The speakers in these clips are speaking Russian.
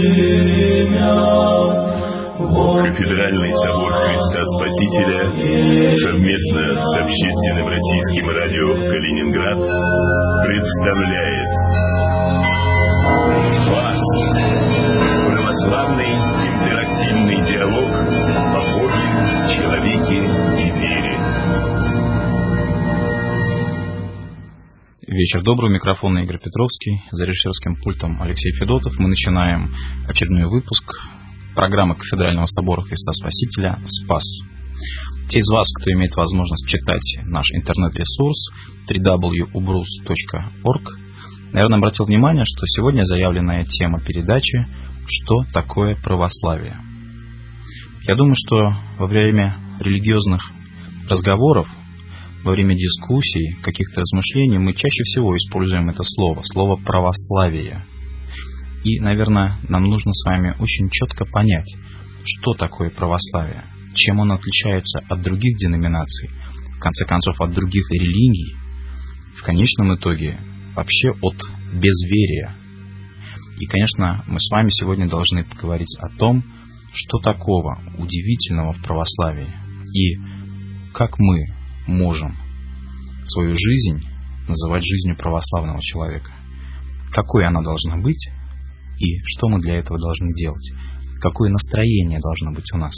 Кафедральный собор Христа Спасителя совместно с общественным российским радио «Калининград» представляет ВАС. Православный интерактивный диалог о Боге, человеке и вере. Вечер добрый, микрофон Игорь Петровский, за режиссерским пультом Алексей Федотов. Мы начинаем очередной выпуск программы Кафедрального собора Христа Спасителя «Спас». Те из вас, кто имеет возможность читать наш интернет-ресурс www.ubrus.org, наверное, обратил внимание, что сегодня заявленная тема передачи «Что такое православие?». Я думаю, что во время религиозных разговоров, во время дискуссий, каких-то размышлений мы чаще всего используем это слово «православие». И, наверное, нам нужно с вами очень четко понять, что такое православие, чем оно отличается от других деноминаций, в конце концов, от других религий, в конечном итоге вообще от безверия. И, конечно, мы с вами сегодня должны поговорить о том, что такого удивительного в православии и как мы можем свою жизнь называть жизнью православного человека. Какой она должна быть и что мы для этого должны делать? Какое настроение должно быть у нас?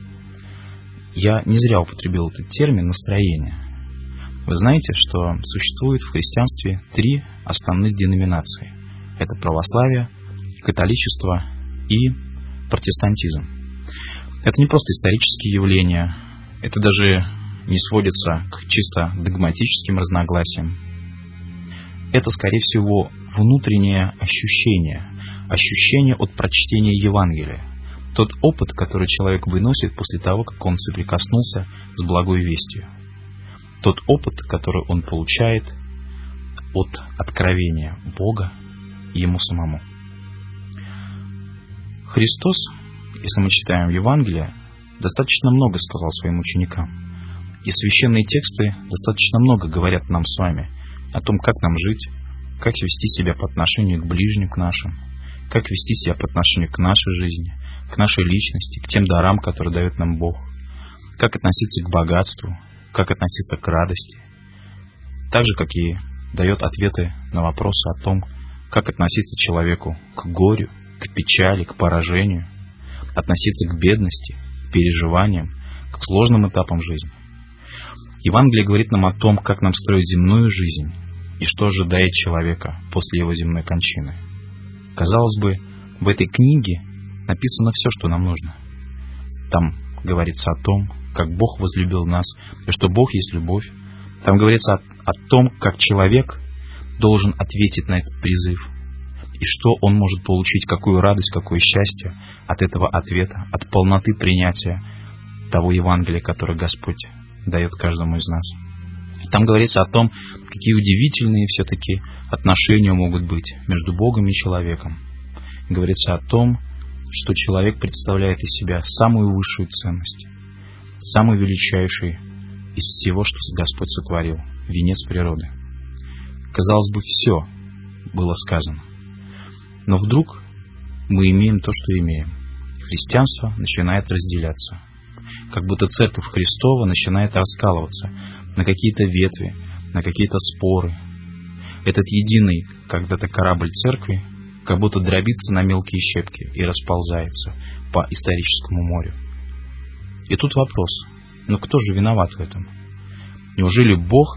Я не зря употребил этот термин «настроение». Вы знаете, что существует в христианстве 3 основных деноминации. Это православие, католичество и протестантизм. Это не просто исторические явления, это даже не сводится к чисто догматическим разногласиям. Это, скорее всего, внутреннее ощущение от прочтения Евангелия. Тот опыт, который человек выносит после того, как он соприкоснулся с благой вестью. Тот опыт, который он получает от откровения Бога и Ему самому. Христос, если мы читаем Евангелие, достаточно много сказал своим ученикам. И священные тексты достаточно много говорят нам с вами о том, как нам жить, как вести себя по отношению к ближним к нашим, как вести себя по отношению к нашей жизни, к нашей личности, к тем дарам, которые дает нам Бог, как относиться к богатству, как относиться к радости, так же, как и дает ответы на вопросы о том, как относиться человеку к горю, к печали, к поражению, относиться к бедности, к переживаниям, к сложным этапам жизни. Евангелие говорит нам о том, как нам строить земную жизнь и что ожидает человека после его земной кончины. Казалось бы, в этой книге написано все, что нам нужно. Там говорится о том, как Бог возлюбил нас, и что Бог есть любовь. Там говорится о том, как человек должен ответить на этот призыв, и что он может получить, какую радость, какое счастье от этого ответа, от полноты принятия того Евангелия, которое Господь дает каждому из нас. Там говорится о том, какие удивительные все-таки отношения могут быть между Богом и человеком. Говорится о том, что человек представляет из себя самую высшую ценность, самый величайший из всего, что Господь сотворил, венец природы. Казалось бы, все было сказано. Но вдруг мы имеем то, что имеем. Христианство начинает разделяться. Как будто Церковь Христова начинает раскалываться на какие-то ветви, на какие-то споры. Этот единый когда-то корабль Церкви как будто дробится на мелкие щепки и расползается по историческому морю. И тут вопрос, кто же виноват в этом? Неужели Бог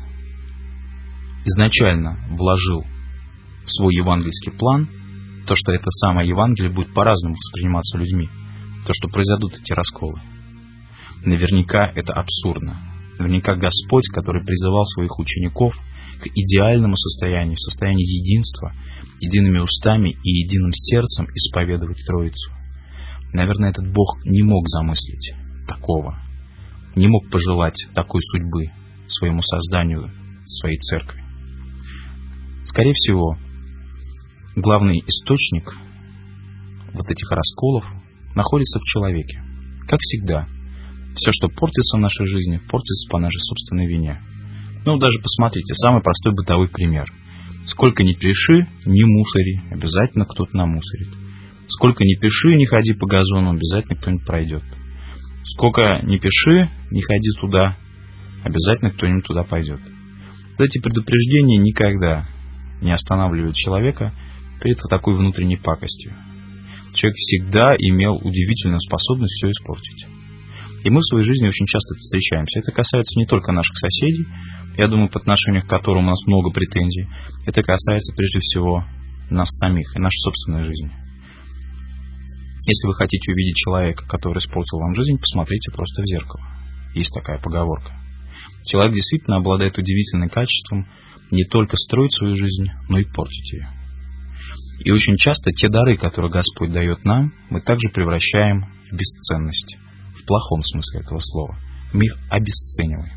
изначально вложил в свой евангельский план то, что это самое Евангелие будет по-разному восприниматься людьми, то, что произойдут эти расколы? Наверняка это абсурдно. Наверняка Господь, который призывал своих учеников к идеальному состоянию, состоянию единства, едиными устами и единым сердцем исповедовать Троицу. Наверное, этот Бог не мог замыслить такого, не мог пожелать такой судьбы своему созданию, своей церкви. Скорее всего, главный источник вот этих расколов находится в человеке. Как всегда, все, что портится в нашей жизни, портится по нашей собственной вине. Даже посмотрите, самый простой бытовой пример. Сколько ни пиши, ни мусори, обязательно кто-то намусорит. Сколько ни пиши, не ходи по газону, обязательно кто-нибудь пройдет. Сколько ни пиши, не ходи туда, обязательно кто-нибудь туда пойдет. Эти предупреждения никогда не останавливают человека перед такой внутренней пакостью. Человек всегда имел удивительную способность все испортить. И мы в своей жизни очень часто встречаемся. Это касается не только наших соседей, я думаю, по отношению к которым у нас много претензий. Это касается прежде всего нас самих и нашей собственной жизни. Если вы хотите увидеть человека, который испортил вам жизнь, посмотрите просто в зеркало. Есть такая поговорка. Человек действительно обладает удивительным качеством не только строить свою жизнь, но и портить ее. И очень часто те дары, которые Господь дает нам, мы также превращаем в бесценность. В плохом смысле этого слова. Мы их обесцениваем.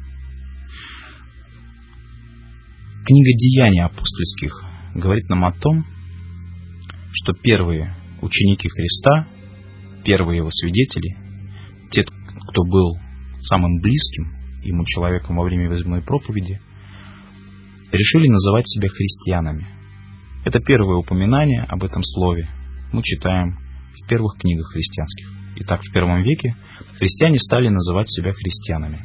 Книга «Деяний апостольских» говорит нам о том, что первые ученики Христа, первые его свидетели, те, кто был самым близким ему человеком во время его проповеди, решили называть себя христианами. Это первое упоминание об этом слове мы читаем в первых книгах христианских. Итак, в первом веке христиане стали называть себя христианами.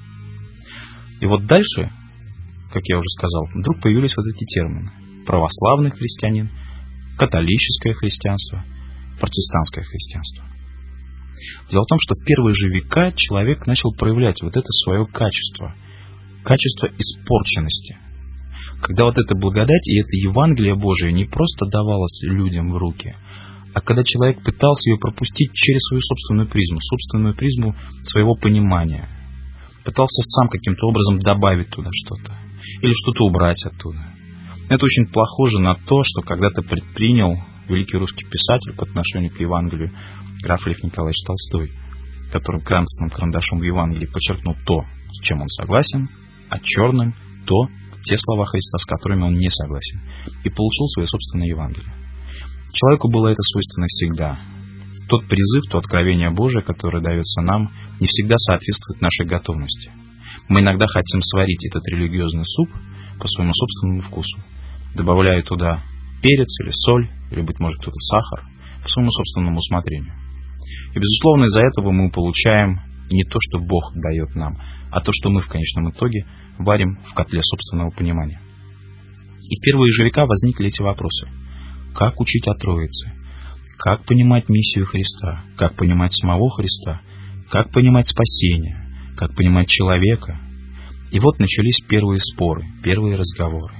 И вот дальше, как я уже сказал, вдруг появились вот эти термины. Православный христианин, католическое христианство, протестантское христианство. Дело в том, что в первые же века человек начал проявлять вот это свое качество. Качество испорченности. Когда вот эта благодать и это Евангелие Божие не просто давалось людям в руки, а когда человек пытался ее пропустить через свою собственную призму своего понимания, пытался сам каким-то образом добавить туда что-то или что-то убрать оттуда. Это очень похоже на то, что когда-то предпринял великий русский писатель по отношению к Евангелию граф Лев Николаевич Толстой, который красным карандашом в Евангелии подчеркнул то, с чем он согласен, а черным те слова Христа, с которыми он не согласен, и получил свое собственное Евангелие. Человеку было это свойственно всегда. Тот призыв, то откровение Божие, которое дается нам, не всегда соответствует нашей готовности. Мы иногда хотим сварить этот религиозный суп по своему собственному вкусу, добавляя туда перец или соль, или, быть может, кто-то сахар, по своему собственному усмотрению. И, безусловно, из-за этого мы получаем не то, что Бог дает нам, а то, что мы в конечном итоге варим в котле собственного понимания. И в первые же века возникли эти вопросы. Как учить о Троице? Как понимать миссию Христа? Как понимать самого Христа? Как понимать спасение? Как понимать человека? И вот начались первые споры, первые разговоры.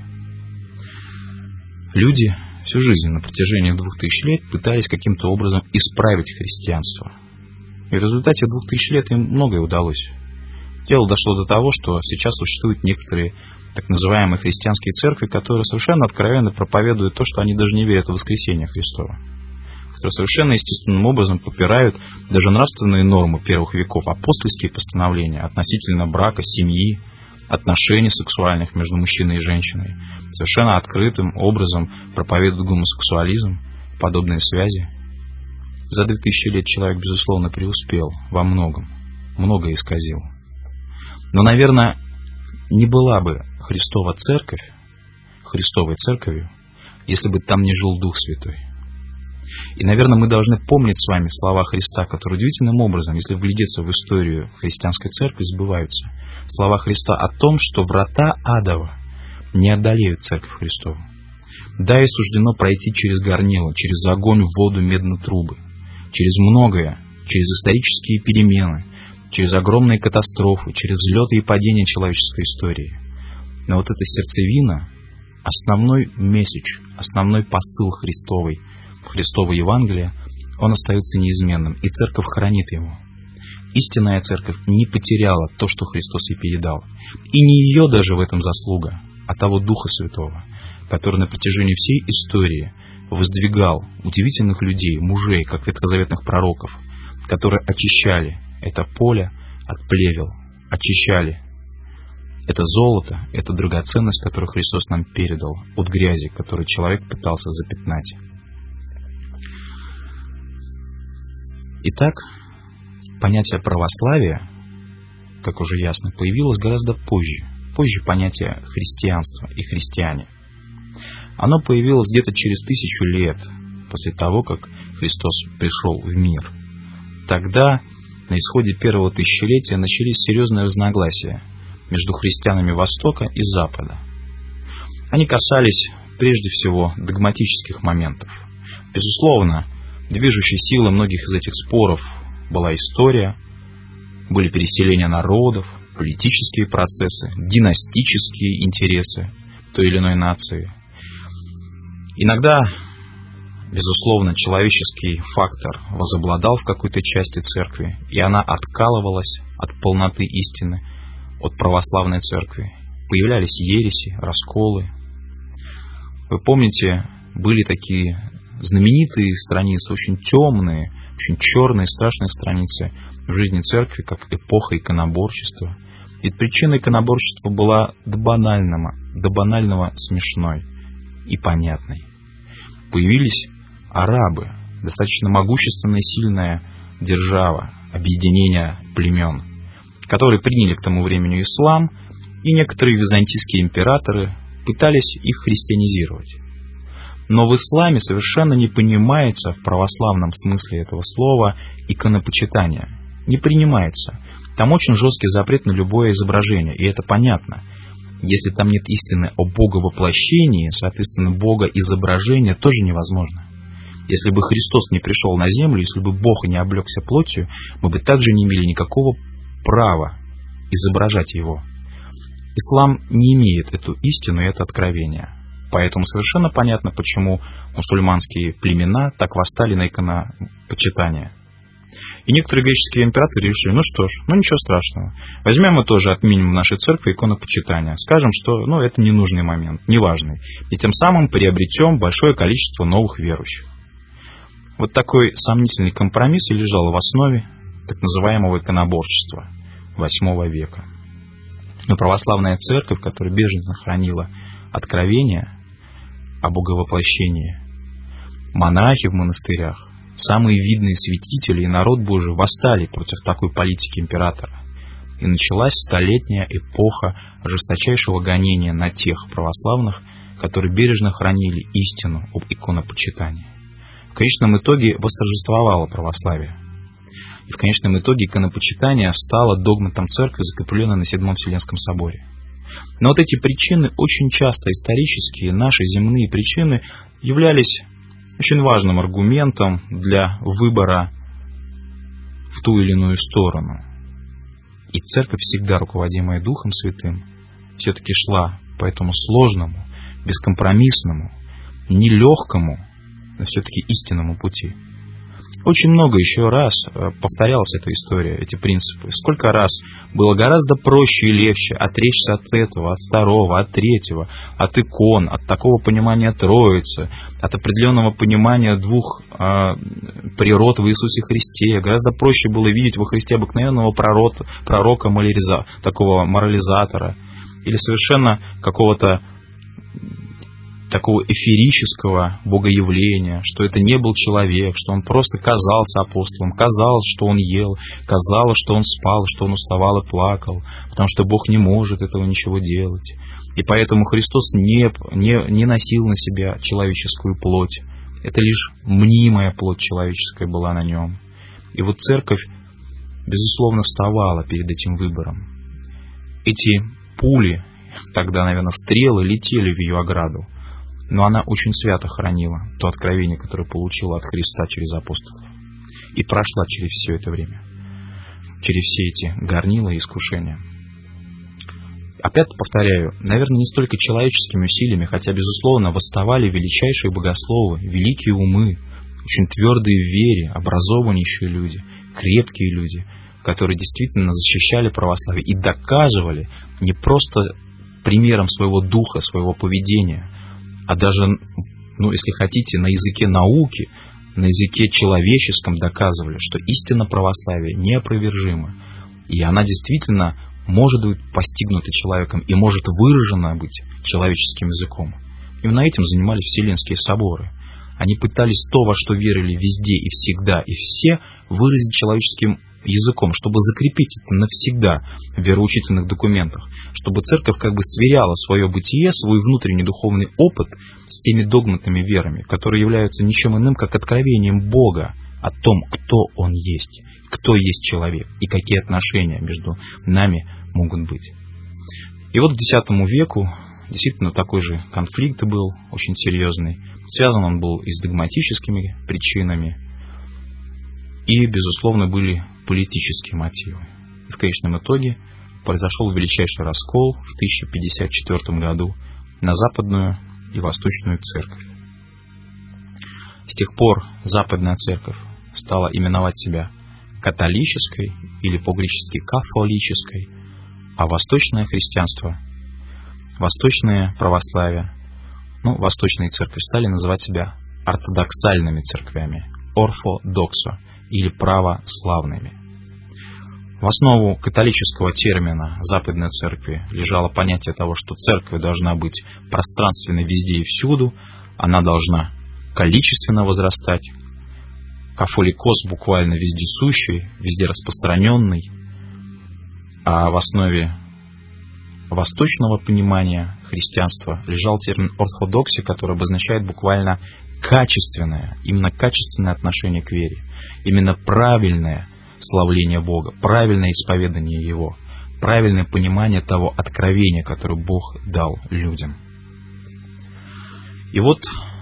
Люди всю жизнь на протяжении 2000 лет пытались каким-то образом исправить христианство. И в результате 2000 лет им многое удалось. Дело дошло до того, что сейчас существуют некоторые так называемые христианские церкви, которые совершенно откровенно проповедуют то, что они даже не верят в воскресение Христово. Которые совершенно естественным образом попирают даже нравственные нормы первых веков, апостольские постановления относительно брака, семьи, отношений сексуальных между мужчиной и женщиной. Совершенно открытым образом проповедуют гомосексуализм, подобные связи. За 2000 лет человек, безусловно, преуспел во многом, многое исказил. Но, наверное, не была бы Христова Церковь Христовой Церковью, если бы там не жил Дух Святой. И, наверное, мы должны помнить с вами слова Христа, которые удивительным образом, если вглядеться в историю христианской церкви, сбываются. Слова Христа о том, что врата адова не одолеют Церковь Христову. Да, и суждено пройти через горнило, через огонь в воду медной трубы, через многое, через исторические перемены, через огромные катастрофы, через взлеты и падения человеческой истории. Но вот эта сердцевина, основной месседж, основной посыл Христово Евангелия, он остается неизменным, и Церковь хранит его. Истинная Церковь не потеряла то, что Христос ей передал. И не ее даже в этом заслуга, а того Духа Святого, который на протяжении всей истории воздвигал удивительных людей, мужей, как ветхозаветных пророков, которые очищали это поле от плевел, очищали это золото, эту драгоценность, которую Христос нам передал, от грязи, которую человек пытался запятнать. Итак, понятие православия, как уже ясно, появилось гораздо позже. Позже понятие христианства и христиане. Оно появилось где-то через 1000 лет после того, как Христос пришел в мир. Тогда, на исходе первого тысячелетия, начались серьезные разногласия между христианами Востока и Запада. Они касались прежде всего догматических моментов. Безусловно, движущей силой многих из этих споров была история, были переселения народов, политические процессы, династические интересы той или иной нации. Иногда, безусловно, человеческий фактор возобладал в какой-то части церкви, и она откалывалась от полноты истины, от православной церкви. Появлялись ереси, расколы. Вы помните, были такие знаменитые страницы, очень темные, очень черные, страшные страницы в жизни церкви, как эпоха иконоборчества. Ведь причина иконоборчества была до банального смешной и понятной. Появились арабы, достаточно могущественная и сильная держава, объединение племен, которые приняли к тому времени ислам, и некоторые византийские императоры пытались их христианизировать. Но в исламе совершенно не понимается в православном смысле этого слова иконопочитание. Не принимается. Там очень жесткий запрет на любое изображение, и это понятно. Если там нет истины о боговоплощении, соответственно, богоизображение тоже невозможно. Если бы Христос не пришел на землю, если бы Бог не облегся плотью, мы бы также не имели никакого права изображать Его. Ислам не имеет эту истину и это откровение. Поэтому совершенно понятно, почему мусульманские племена так восстали на иконопочитание. И некоторые греческие императоры решили, ничего страшного. Возьмем мы тоже, отменим в нашей церкви иконопочитание. Скажем, что это ненужный момент, неважный. И тем самым приобретем большое количество новых верующих. Вот такой сомнительный компромисс и лежал в основе так называемого иконоборчества VIII века. Но православная церковь, которая бережно хранила откровения о боговоплощении, монахи в монастырях, самые видные святители и народ Божий восстали против такой политики императора. И началась столетняя эпоха жесточайшего гонения на тех православных, которые бережно хранили истину об иконопочитании. В конечном итоге восторжествовало православие. И в конечном итоге иконопочитание стало догматом церкви, закрепленным на Седьмом Вселенском соборе. Но вот эти причины очень часто исторические, наши земные причины, являлись очень важным аргументом для выбора в ту или иную сторону. И церковь, всегда руководимая Духом Святым, все-таки шла по этому сложному, бескомпромиссному, нелегкому, но все-таки истинному пути. Очень много еще раз повторялась эта история, эти принципы. Сколько раз было гораздо проще и легче отречься от этого, от второго, от третьего, от икон, от такого понимания Троицы, от определенного понимания двух природ в Иисусе Христе. Гораздо проще было видеть во Христе обыкновенного пророка, такого морализатора, или совершенно какого-то такого эфирического богоявления, что это не был человек, что он просто казался апостолом, казалось, что он ел, казалось, что он спал, что он уставал и плакал, потому что Бог не может этого ничего делать. И поэтому Христос не носил на себя человеческую плоть. Это лишь мнимая плоть человеческая была на нем. И вот церковь, безусловно, вставала перед этим выбором. Эти пули, тогда, наверное, стрелы, летели в ее ограду. Но она очень свято хранила то откровение, которое получила от Христа через апостолов. И прошла через все это время. Через все эти горнила и искушения. Опять повторяю, наверное, не столько человеческими усилиями, хотя, безусловно, восставали величайшие богословы, великие умы, очень твердые в вере, образованнейшие люди, крепкие люди, которые действительно защищали православие и доказывали не просто примером своего духа, своего поведения, а даже, если хотите, на языке науки, на языке человеческом доказывали, что истина православия неопровержима. И она действительно может быть постигнута человеком и может выражена быть человеческим языком. Именно этим занимались Вселенские соборы. Они пытались то, во что верили везде и всегда и все, выразить человеческим языком, чтобы закрепить это навсегда в вероучительных документах, чтобы церковь как бы сверяла свое бытие, свой внутренний духовный опыт с теми догматами верами, которые являются ничем иным, как откровением Бога о том, кто Он есть, кто есть человек и какие отношения между нами могут быть. И вот к X веку действительно такой же конфликт был, очень серьезный. Связан он был и с догматическими причинами, и, безусловно, были политические мотивы. И в конечном итоге произошел величайший раскол в 1054 году на Западную и Восточную церковь. С тех пор Западная церковь стала именовать себя католической или по-гречески кафолической, а Восточное христианство, Восточное православие, Восточные церкви стали называть себя ортодоксальными церквями, орфодоксо или православными. В основу католического термина Западной церкви лежало понятие того, что церковь должна быть пространственной везде и всюду, она должна количественно возрастать, кафоликос буквально вездесущий, везде распространенный, а в основе восточного понимания христианства лежал термин ортодоксия, который обозначает буквально качественное, именно качественное отношение к вере, именно правильное славление Бога, правильное исповедание Его, правильное понимание того откровения, которое Бог дал людям. И вот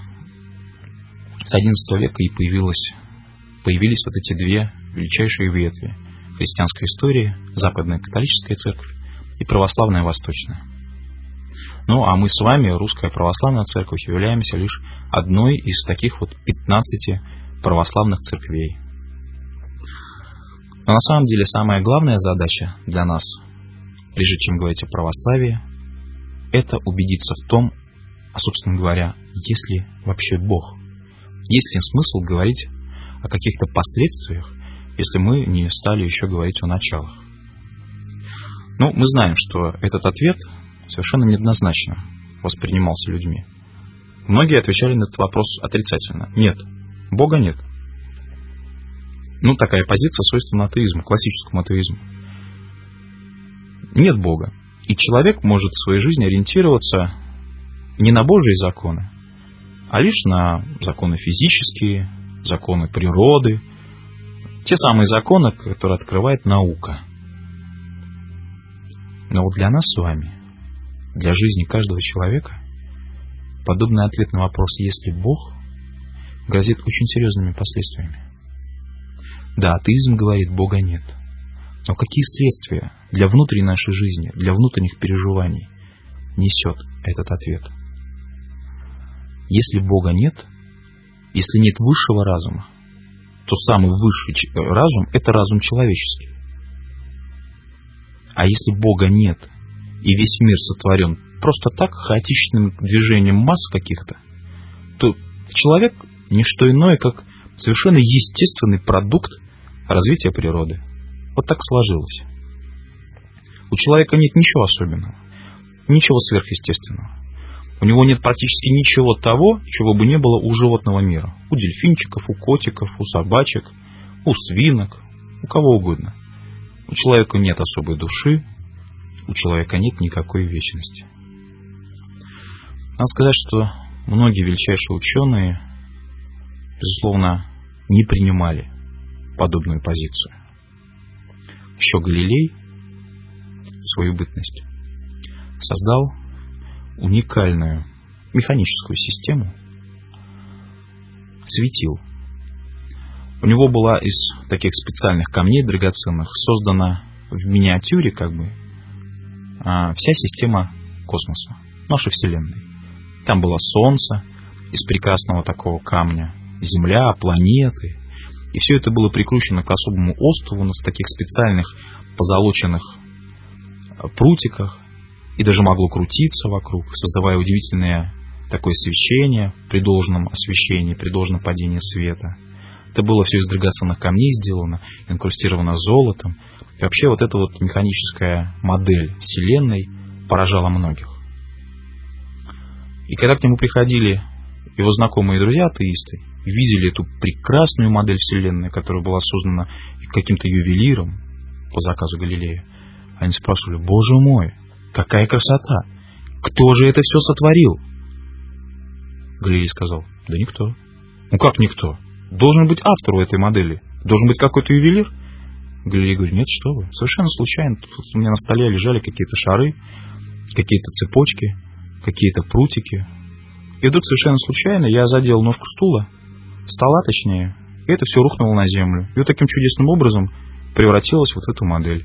с XI века и появились вот эти две величайшие ветви христианской истории: Западная католическая церковь и православная восточная. А мы с вами, Русская православная церковь, являемся лишь одной из таких вот 15 православных церквей. Но на самом деле самая главная задача для нас, прежде чем говорить о православии, это убедиться в том, собственно говоря, есть ли вообще Бог, есть ли смысл говорить о каких-то последствиях, если мы не стали еще говорить о началах. Мы знаем, что этот ответ совершенно неоднозначно воспринимался людьми. Многие отвечали на этот вопрос отрицательно. Нет, Бога нет. Такая позиция свойственна атеизму, классическому атеизму. Нет Бога. И человек может в своей жизни ориентироваться не на Божьи законы, а лишь на законы физические, законы природы, те самые законы, которые открывает наука. Но вот для нас с вами, для жизни каждого человека, подобный ответ на вопрос «есть ли Бог» грозит очень серьезными последствиями. Да, атеизм говорит, Бога нет. Но какие следствия для внутренней нашей жизни, для внутренних переживаний несет этот ответ? Если Бога нет, если нет высшего разума, то самый высший разум – это разум человеческий. А если Бога нет, и весь мир сотворен просто так, хаотичным движением масс каких-то, то человек – не что иное, как совершенно естественный продукт развития природы. Вот так сложилось. У человека нет ничего особенного, ничего сверхъестественного. У него нет практически ничего того, чего бы не было у животного мира. У дельфинчиков, у котиков, у собачек, у свинок, у кого угодно. У человека нет особой души, у человека нет никакой вечности. Надо сказать, что многие величайшие ученые, безусловно, не принимали подобную позицию. Еще Галилей в свою бытность создал уникальную механическую систему светил. У него была из таких специальных камней драгоценных создана в миниатюре вся система космоса, нашей Вселенной. Там было Солнце из прекрасного такого камня, Земля, планеты. И все это было прикручено к особому острову на таких специальных позолоченных прутиках. И даже могло крутиться вокруг, создавая удивительное такое свечение при должном освещении, при должном падении света. Это было все из драгоценных камней сделано, инкрустировано золотом. И вообще вот эта вот механическая модель Вселенной поражала многих. И когда к нему приходили его знакомые друзья, атеисты, видели эту прекрасную модель Вселенной, которая была создана каким-то ювелиром по заказу Галилея, они спрашивали: «Боже мой, какая красота! Кто же это все сотворил?» Галилей сказал: «Да никто». «Ну как никто? Должен быть автор у этой модели. Должен быть какой-то ювелир». Галилей говорит: «Нет, что вы, совершенно случайно. Тут у меня на столе лежали какие-то шары, какие-то цепочки, какие-то прутики. И вдруг совершенно случайно я задел ножку стола, точнее, и это все рухнуло на землю. И вот таким чудесным образом превратилось вот в эту модель».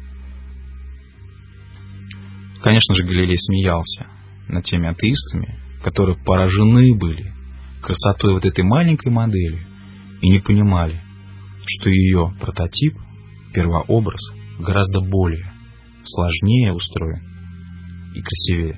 Конечно же, Галилей смеялся над теми атеистами, которые поражены были красотой вот этой маленькой модели и не понимали, что ее прототип, первообраз, гораздо более сложнее устроен и красивее.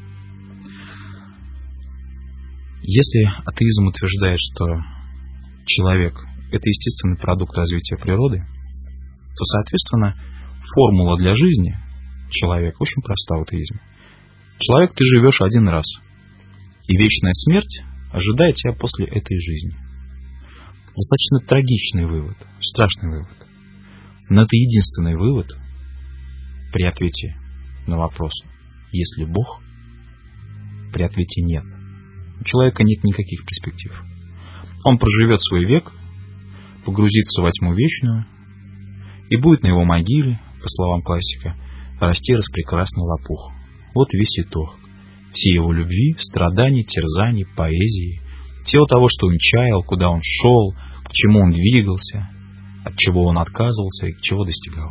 Если атеизм утверждает, что человек – это естественный продукт развития природы, то, соответственно, формула для жизни человека очень проста в атеизме. Человек, ты живешь один раз, и вечная смерть ожидает тебя после этой жизни. Достаточно трагичный вывод, страшный вывод. Но это единственный вывод при ответе на вопрос: есть ли Бог? При ответе нет. У человека нет никаких перспектив. Он проживет свой век, погрузится во тьму вечную, и будет на его могиле, по словам классика, расти распрекрасный лопух. Вот и весь итог. Все его любви, страданий, терзаний, поэзии, всего того, что он чаял, куда он шел, к чему он двигался, от чего он отказывался и к чего достигал.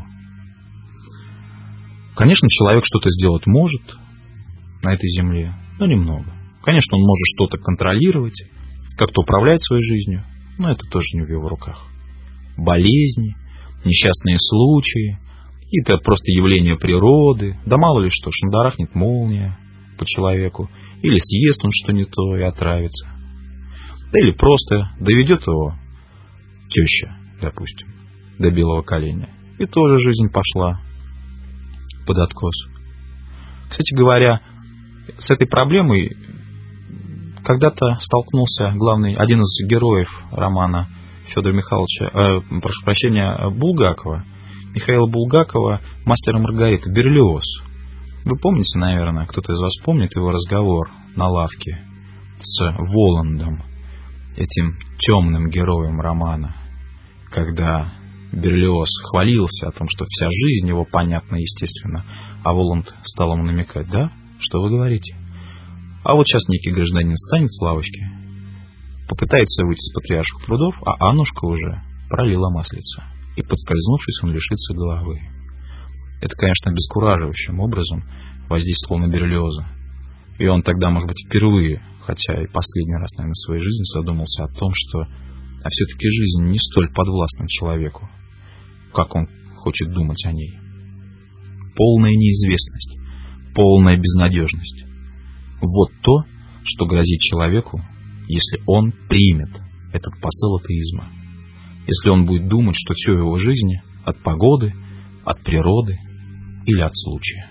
Конечно, человек что-то сделать может на этой земле, но немного. Конечно, он может что-то контролировать, как-то управлять своей жизнью, но это тоже не в его руках. Болезни, несчастные случаи, какие-то просто явления природы, да мало ли что, шандарахнет молния по человеку, или съест он что не то и отравится. Да или просто доведет его теща, допустим, до белого коленя, и тоже жизнь пошла под откос. Кстати говоря, с этой проблемой когда-то столкнулся один из героев романа Федора Михайловича, прошу прощения, Булгакова, Михаила Булгакова, «Мастер и Маргарита», Берлиоз. Вы помните, наверное, кто-то из вас помнит его разговор на лавке с Воландом, этим темным героем романа, когда Берлиоз хвалился о том, что вся жизнь его понятна, естественно, а Воланд стал ему намекать: да, что вы говорите? А вот сейчас некий гражданин встанет с лавочки, попытается выйти с Патриарших прудов, а Аннушка уже пролила маслица, и, подскользнувшись, он лишится головы. Это, конечно, обескураживающим образом воздействовало на Берлиоза. И он тогда, может быть, впервые, хотя и последний раз, наверное, в своей жизни задумался о том, что все-таки жизнь не столь подвластна человеку, как он хочет думать о ней. Полная неизвестность, полная безнадежность. Вот то, что грозит человеку, если он примет этот посыл атеизма. Если он будет думать, что все его жизни от погоды, от природы или от случая.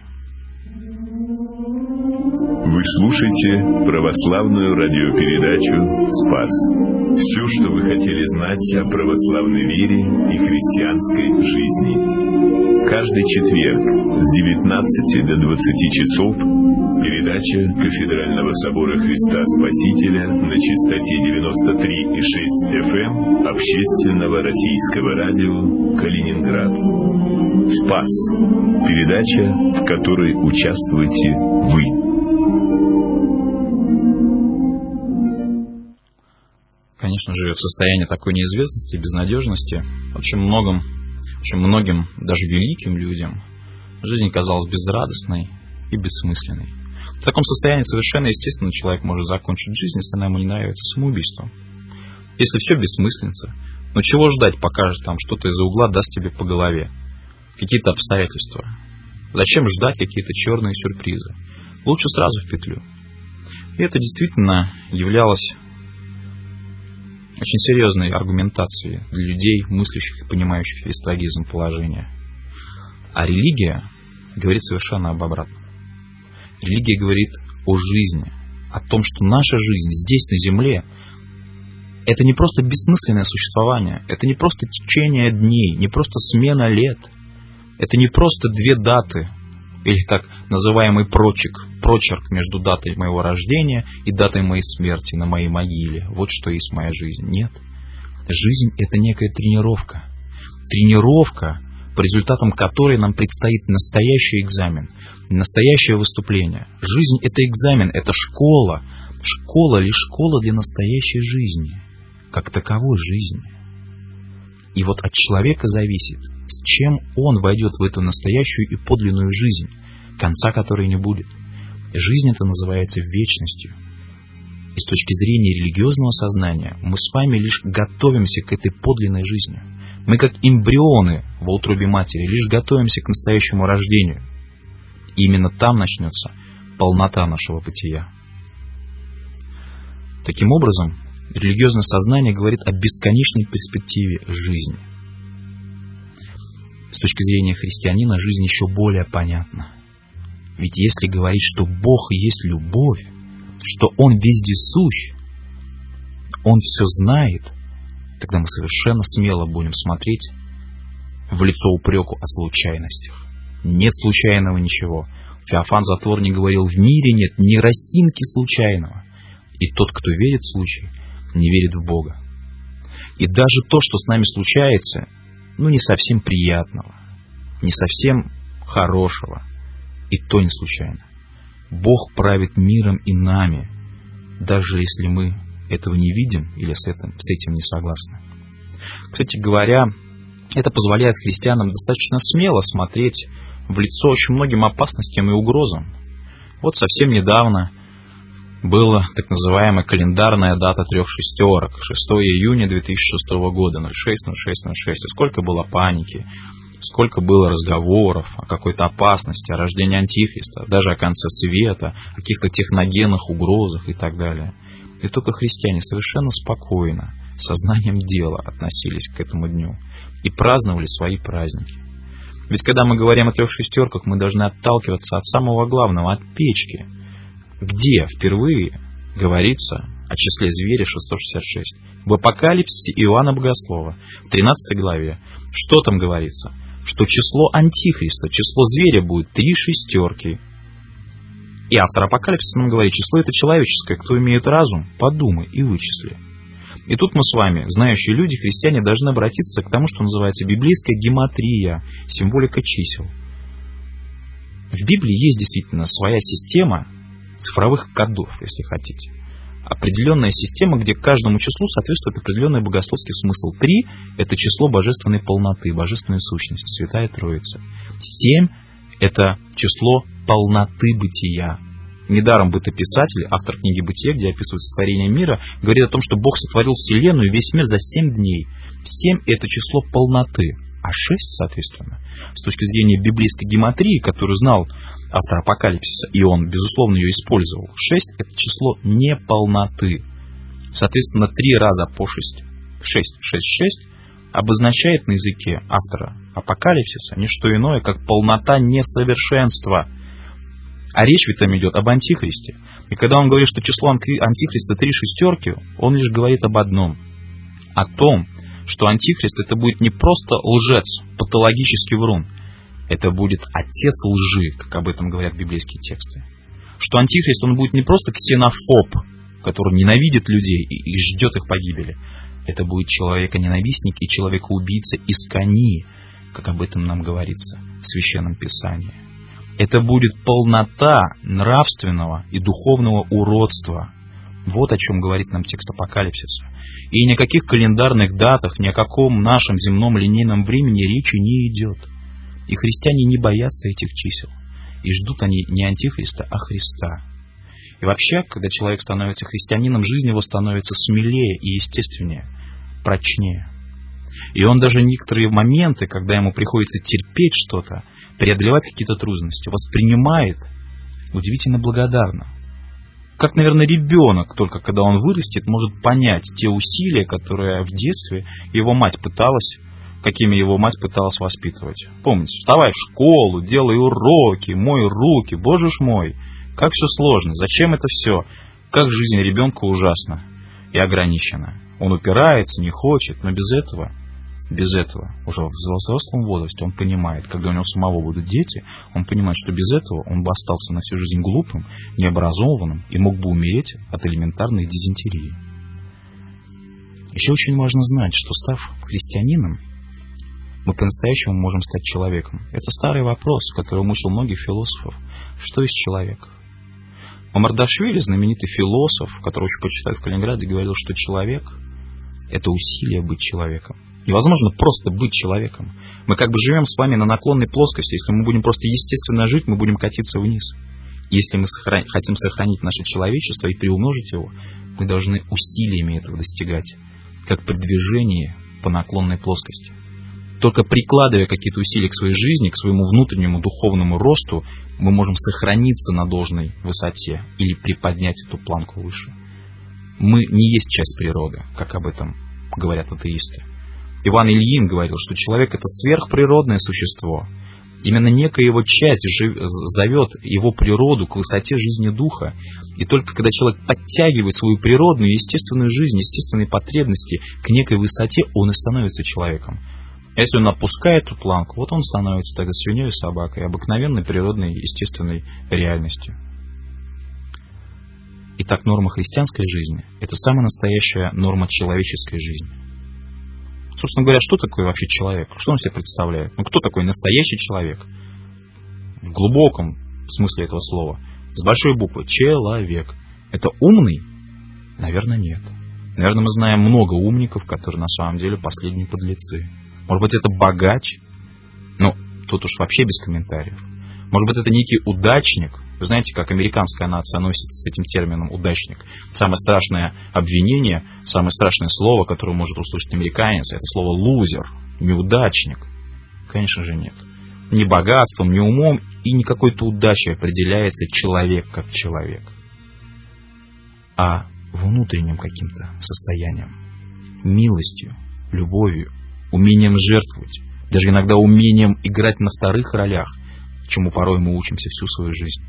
Вы слушаете православную радиопередачу «Спас». Все, что вы хотели знать о православной вере и христианской жизни. Каждый четверг с 19 до 20 часов передача Кафедрального собора Христа Спасителя на частоте 93,6 FM Общественного российского радио «Калининград». «Спас» – передача, в которой участвуете вы. Конечно же, в состоянии такой неизвестности и безнадежности очень многим, даже великим людям, жизнь казалась безрадостной и бессмысленной. В таком состоянии совершенно естественно человек может закончить жизнь, если она ему не нравится, самоубийством. Если все бессмысленница, но чего ждать, пока же там что-то из-за угла даст тебе по голове? Какие-то обстоятельства. Зачем ждать какие-то черные сюрпризы? Лучше сразу в петлю. И это действительно являлось очень серьезной аргументацией для людей, мыслящих и понимающих весь трагизм положения. А религия говорит совершенно об обратном. Религия говорит о жизни, о том, что наша жизнь здесь, на земле, Это не просто бессмысленное существование, это не просто течение дней, не просто смена лет, это не просто две даты, или так называемый прочерк между датой моего рождения и датой моей смерти на моей могиле. Вот что есть моя жизнь. Нет. Жизнь — это некая тренировка. Тренировка, по результатам которой нам предстоит настоящий экзамен, настоящее выступление. Жизнь — это экзамен, это школа. Школа лишь школа для настоящей жизни, как таковой жизни. И вот от человека зависит, с чем он войдет в эту настоящую и подлинную жизнь, конца которой не будет. Жизнь это называется вечностью. И с точки зрения религиозного сознания мы с вами лишь готовимся к этой подлинной жизни. Мы как эмбрионы в утробе матери лишь готовимся к настоящему рождению. И именно там начнется полнота нашего бытия. Таким образом, религиозное сознание говорит о бесконечной перспективе жизни. С точки зрения христианина жизнь еще более понятна. Ведь если говорить, что Бог есть любовь, что Он вездесущ, Он все знает, тогда мы совершенно смело будем смотреть в лицо упреку о случайностях. Нет случайного ничего. Феофан Затворник говорил: в мире нет ни росинки случайного. И тот, кто верит в случай, не верит в Бога. И даже то, что с нами случается, не совсем приятного, не совсем хорошего, и то не случайно. Бог правит миром и нами, даже если мы этого не видим или с этим не согласны. Кстати говоря, это позволяет христианам достаточно смело смотреть в лицо очень многим опасностям и угрозам. Вот совсем недавно была так называемая календарная дата 3 шестерок, 6 июня 2006 года, 06-06-06. И сколько было паники, сколько было разговоров о какой-то опасности, о рождении Антихриста, даже о конце света, о каких-то техногенных угрозах и так далее. И только христиане совершенно спокойно, сознанием дела относились к этому дню и праздновали свои праздники. Ведь когда мы говорим о 3 шестерках, мы должны отталкиваться от самого главного, от печки, где впервые говорится о числе зверя 666. В Апокалипсисе Иоанна Богослова, в 13 главе. Что там говорится? Что число Антихриста, число зверя будет 3 шестерки. И автор Апокалипсиса нам говорит: число это человеческое, кто имеет разум, подумай и вычисли. И тут мы с вами, знающие люди, христиане, должны обратиться к тому, что называется библейская гематрия, символика чисел. В Библии есть действительно своя система цифровых кодов, если хотите. Определенная система, где каждому числу соответствует определенный богословский смысл. 3 – это число божественной полноты, божественной сущности, Святая Троица. 7 – это число полноты бытия. Недаром бытописатель, автор книги «Бытие», где описывается творение мира, говорит о том, что Бог сотворил Вселенную и весь мир за 7 дней. 7 – это число полноты, а 6, соответственно, с точки зрения библейской гематрии, которую знал автор Апокалипсиса, и он, безусловно, ее использовал, 6 – это число неполноты. Соответственно, 3 раза по 6, 6, 6, 6 обозначает на языке автора Апокалипсиса не что иное, как полнота несовершенства. А речь ведь там идет об Антихристе. И когда он говорит, что число Антихриста 3 шестерки, он лишь говорит об одном. О том, что Антихрист это будет не просто лжец, патологический врун. Это будет отец лжи, как об этом говорят библейские тексты. Что Антихрист, он будет не просто ксенофоб, который ненавидит людей и ждет их погибели. Это будет человека-ненавистник и человека-убийца из кони, как об этом нам говорится в Священном Писании. Это будет полнота нравственного и духовного уродства. Вот о чем говорит нам текст Апокалипсиса. И ни о каких календарных датах, ни о каком нашем земном линейном времени речи не идет. И христиане не боятся этих чисел. И ждут они не Антихриста, а Христа. И вообще, когда человек становится христианином, жизнь его становится смелее и естественнее, прочнее. И он даже некоторые моменты, когда ему приходится терпеть что-то, преодолевать какие-то трудности, воспринимает удивительно благодарно. Как, наверное, ребенок, только когда он вырастет, может понять те усилия, которые в детстве его мать пыталась, какими его мать пыталась воспитывать. Помните, вставай в школу, делай уроки, мой руки, боже ж мой, как все сложно, зачем это все, как жизнь ребенка ужасна и ограничена. Он упирается, не хочет, но без этого, уже в взрослом возрасте он понимает, когда у него самого будут дети, он понимает, что без этого он бы остался на всю жизнь глупым, необразованным и мог бы умереть от элементарной дизентерии. Еще очень важно знать, что, став христианином, мы по-настоящему можем стать человеком. Это старый вопрос, который мучил многих философов. Что есть человек? Мамардашвили, знаменитый философ, которого еще почитают в Калининграде, говорил, что человек – это усилие быть человеком. Невозможно просто быть человеком. Мы как бы живем с вами на наклонной плоскости. Если мы будем просто естественно жить, мы будем катиться вниз. Если мы хотим сохранить наше человечество и приумножить его, мы должны усилиями этого достигать, как при движении по наклонной плоскости. Только прикладывая какие-то усилия к своей жизни, к своему внутреннему духовному росту, мы можем сохраниться на должной высоте или приподнять эту планку выше. Мы не есть часть природы, как об этом говорят атеисты. Иван Ильин говорил, что человек – это сверхприродное существо. Именно некая его часть зовет его природу к высоте жизни духа. И только когда человек подтягивает свою природную, естественную жизнь, естественные потребности к некой высоте, он и становится человеком. А если он опускает эту планку, вот он становится тогда свиньей и собакой, обыкновенной природной естественной реальностью. Итак, норма христианской жизни – это самая настоящая норма человеческой жизни. Собственно говоря, что такое вообще человек? Что он себе представляет? Кто такой настоящий человек? В глубоком смысле этого слова. С большой буквы. Человек. Это умный? Наверное, нет. Наверное, мы знаем много умников, которые на самом деле последние подлецы. Может быть, это богач? Тут уж вообще без комментариев. Может быть, это некий удачник? Вы знаете, как американская нация носится с этим термином «удачник». Самое страшное обвинение, самое страшное слово, которое может услышать американец, это слово «лузер», «неудачник». Конечно же, нет. Ни богатством, ни умом и ни какой-то удачей определяется человек как человек, а внутренним каким-то состоянием, милостью, любовью, умением жертвовать, даже иногда умением играть на вторых ролях, чему порой мы учимся всю свою жизнь.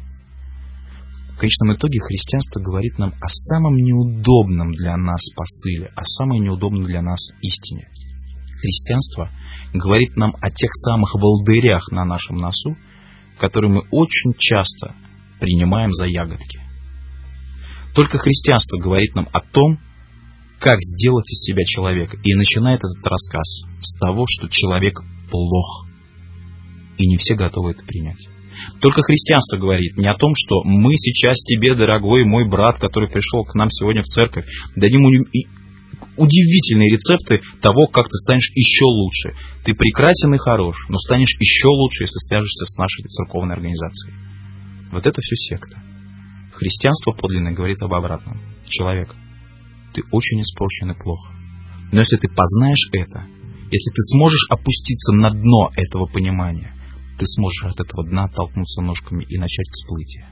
В конечном итоге христианство говорит нам о самом неудобном для нас посыле, о самой неудобной для нас истине. Христианство говорит нам о тех самых волдырях на нашем носу, которые мы очень часто принимаем за ягодки. Только христианство говорит нам о том, как сделать из себя человека. И начинает этот рассказ с того, что человек плох. И не все готовы это принять. Только христианство говорит не о том, что мы сейчас тебе, дорогой мой брат, который пришел к нам сегодня в церковь, дадим удивительные рецепты того, как ты станешь еще лучше. Ты прекрасен и хорош, но станешь еще лучше, если свяжешься с нашей церковной организацией. Вот это все секта. Христианство подлинное говорит об обратном. Человек, ты очень испорчен и плох. Но если ты познаешь это, если ты сможешь опуститься на дно этого понимания, ты сможешь от этого дна оттолкнуться ножками и начать всплытие.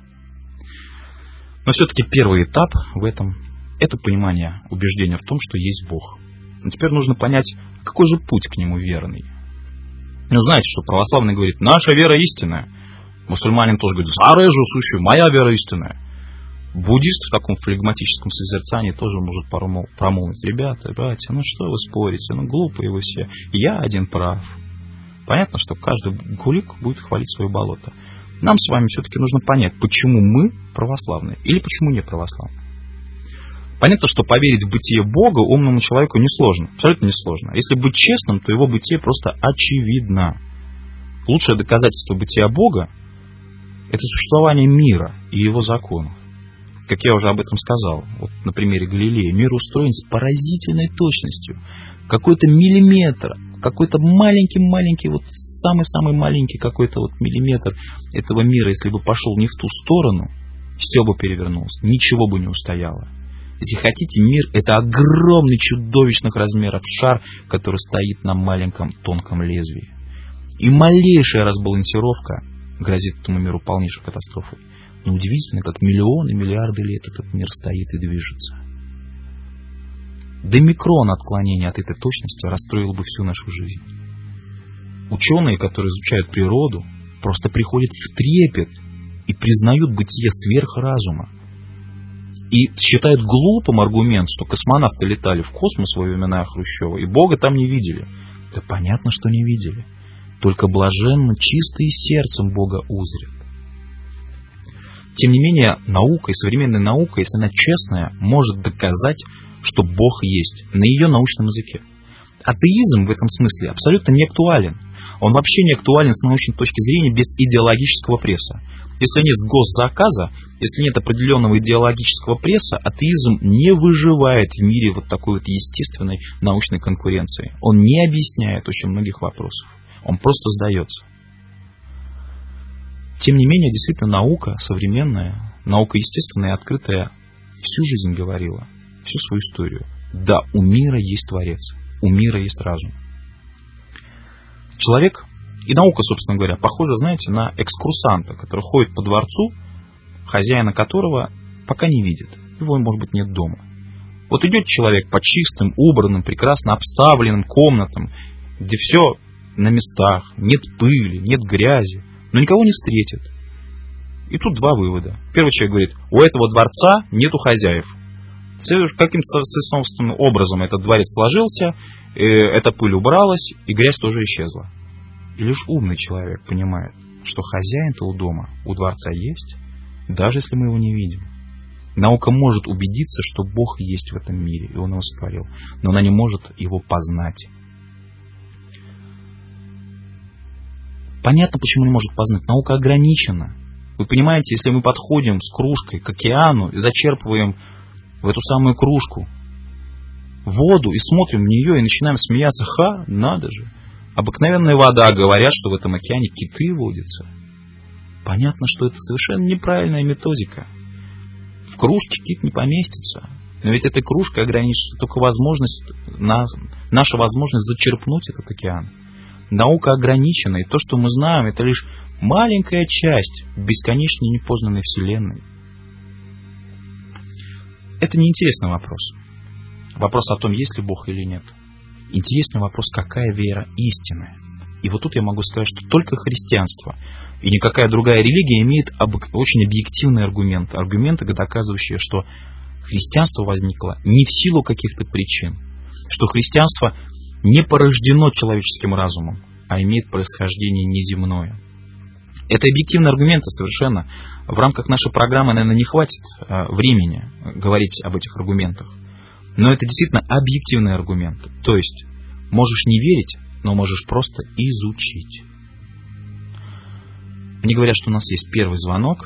Но все-таки первый этап в этом – это понимание, убеждение в том, что есть Бог. Но теперь нужно понять, какой же путь к Нему верный. Знаете, что православный говорит, наша вера истинная. Мусульманин тоже говорит, зарежу сущую, моя вера истинная. Буддист в таком флегматическом созерцании тоже может промолвить, ребята, братья, что вы спорите, глупые вы все, я один прав. Понятно, что каждый гулик будет хвалить свое болото. Нам с вами все-таки нужно понять, почему мы православные или почему не православные. Понятно, что поверить в бытие Бога умному человеку несложно, абсолютно несложно. Если быть честным, то его бытие просто очевидно. Лучшее доказательство бытия Бога – это существование мира и его законов. Как я уже об этом сказал, вот на примере Галилея, мир устроен с поразительной точностью. Какой-то миллиметр, какой-то маленький, вот самый-самый маленький какой-то вот миллиметр этого мира, если бы пошел не в ту сторону, все бы перевернулось, ничего бы не устояло. Если хотите, мир – это огромный, чудовищных размеров шар, который стоит на маленьком тонком лезвии. И малейшая разбалансировка грозит этому миру полнейшей катастрофой. Но удивительно, как миллионы, миллиарды лет этот мир стоит и движется. До микрона отклонения от этой точности расстроил бы всю нашу жизнь. Ученые, которые изучают природу, просто приходят в трепет и признают бытие сверхразума. И считают глупым аргумент, что космонавты летали в космос во времена Хрущева и Бога там не видели. Да понятно, что не видели. Только блаженно, чистые сердцем Бога узрят. Тем не менее, наука и современная наука, если она честная, может доказать, что Бог есть на ее научном языке. Атеизм в этом смысле абсолютно не актуален. Он вообще не актуален с научной точки зрения без идеологического пресса. Если нет госзаказа, если нет определенного идеологического пресса, атеизм не выживает в мире вот такой вот естественной научной конкуренции. Он не объясняет очень многих вопросов. Он просто сдается. Тем не менее, действительно, наука современная, наука естественная и открытая всю жизнь говорила, всю свою историю. Да, у мира есть Творец, у мира есть разум. Человек и наука, собственно говоря, похожа, знаете, на экскурсанта, который ходит по дворцу, хозяина которого пока не видит. Его, может быть, нет дома. Вот идет человек по чистым, убранным, прекрасно обставленным комнатам, где все на местах, нет пыли, нет грязи, но никого не встретит. И тут два вывода. Первый человек говорит, у этого дворца нету хозяев. Каким-то собственным образом этот дворец сложился, эта пыль убралась, и грязь тоже исчезла. И лишь умный человек понимает, что хозяин-то у дома, у дворца есть, даже если мы его не видим. Наука может убедиться, что Бог есть в этом мире, и Он его сотворил, но она не может его познать. Понятно, почему не может познать. Наука ограничена. Вы понимаете, если мы подходим с кружкой к океану и зачерпываем в эту самую кружку воду и смотрим в нее и начинаем смеяться, надо же. Обыкновенная вода, говорят, что в этом океане киты водятся. Понятно, что это совершенно неправильная методика. В кружке кит не поместится. Но ведь этой кружкой ограничится только наша возможность зачерпнуть этот океан. Наука ограничена, и то, что мы знаем, это лишь маленькая часть бесконечно непознанной Вселенной. Это не интересный вопрос. Вопрос о том, есть ли Бог или нет. Интересный вопрос, какая вера истинная. И вот тут я могу сказать, что только христианство и никакая другая религия имеет очень объективные аргументы. Аргументы, доказывающие, что христианство возникло не в силу каких-то причин. Что христианство не порождено человеческим разумом, а имеет происхождение неземное. Это объективные аргументы совершенно. В рамках нашей программы, наверное, не хватит времени говорить об этих аргументах. Но это действительно объективные аргументы. То есть, можешь не верить, но можешь просто изучить. Мне говорят, что у нас есть первый звонок.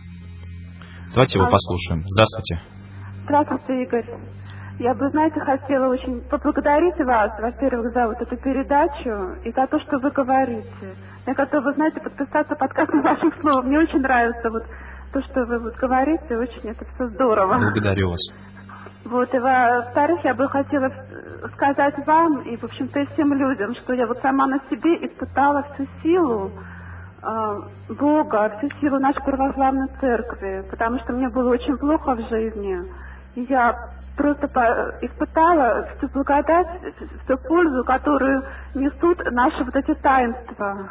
Давайте его послушаем. Здравствуйте. Здравствуйте, Игорь. Я бы, знаете, хотела очень поблагодарить вас, во-первых, за вот эту передачу и за то, что вы говорите. Я готова, знаете, подписаться под каждым вашим словом. Мне очень нравится вот то, что вы вот говорите, очень это все здорово. Благодарю вас. Вот, и во-вторых, я бы хотела сказать вам и, в общем-то, и всем людям, что я вот сама на себе испытала всю силу Бога, всю силу нашей православной церкви, потому что мне было очень плохо в жизни. И я просто испытала всю благодать, всю пользу, которую несут наши вот эти таинства,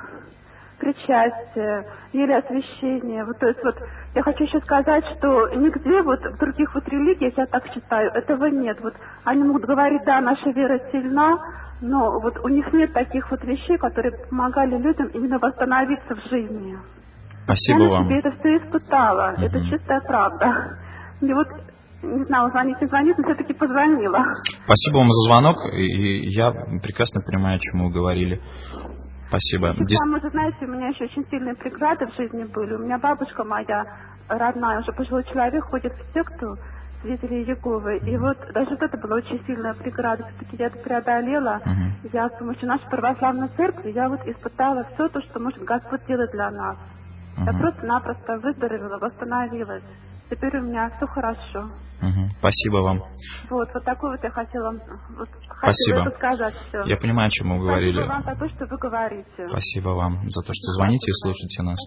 причастие, еле освящение. Вот, то есть вот я хочу еще сказать, что нигде вот в других вот религиях, я так считаю, этого нет. Вот они могут говорить, да, наша вера сильна, но вот у них нет таких вот вещей, которые помогали людям именно восстановиться в жизни. Спасибо я вам. Я на себе это все испытала, это чистая правда. И вот, не знаю, звонить, не звонить, но все-таки позвонила. Спасибо вам за звонок, и я прекрасно понимаю, о чем вы говорили. Спасибо. Потому что, знаете, у меня еще очень сильные преграды в жизни были. У меня бабушка моя родная, уже пожилой человек, ходит в секту свидетелей Иеговы. И вот даже вот это была очень сильная преграда. Все-таки я это преодолела. Я с помощью нашей православной церкви, я вот испытала все то, что может Господь делать для нас. Я просто-напросто выздоровела, восстановилась. Теперь у меня все хорошо. Спасибо вам. Вот такой вот я хотела вам Спасибо. сказать все. Я понимаю, о чем вы говорили. Спасибо вам за то, что вы говорите. Спасибо вам за то, что звоните и слушаете нас.